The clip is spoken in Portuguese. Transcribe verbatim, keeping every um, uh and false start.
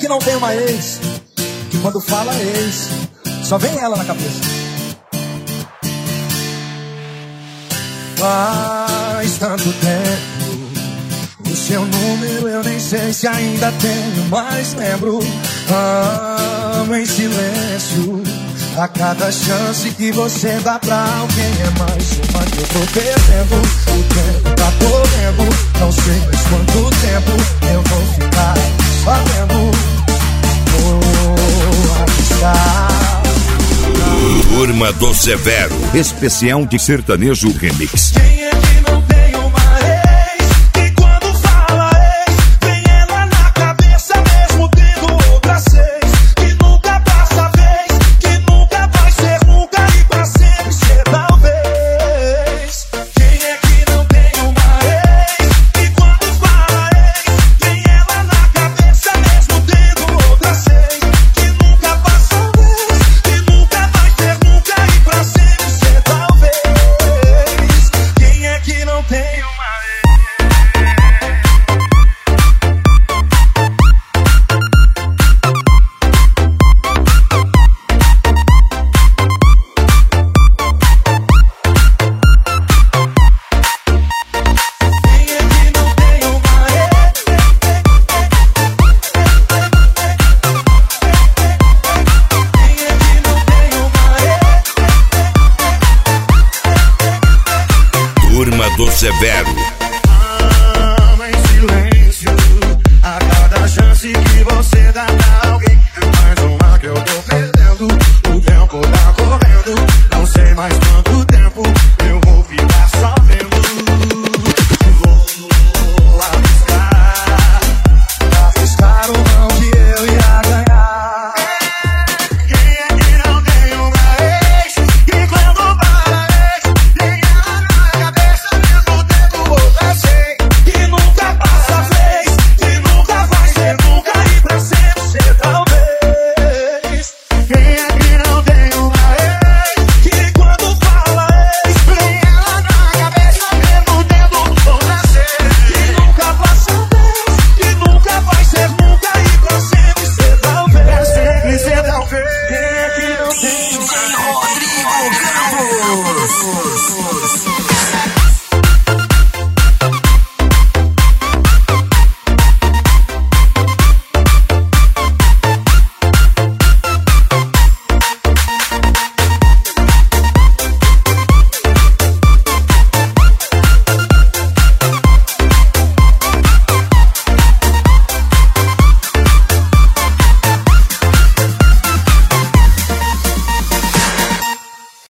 que não tem uma ex que quando fala ex só vem ela na cabeça? Faz tanto tempo, o seu número eu nem sei se ainda tenho, mas lembro. Amo em silêncio a cada chance que você dá pra alguém. É mais uma que eu tô perdendo. O tempo tá correndo, não sei mais quanto tempo eu vou ficar sabendo. Vou arriscar. Turma do Severo, especial de sertanejo remix. Quem é que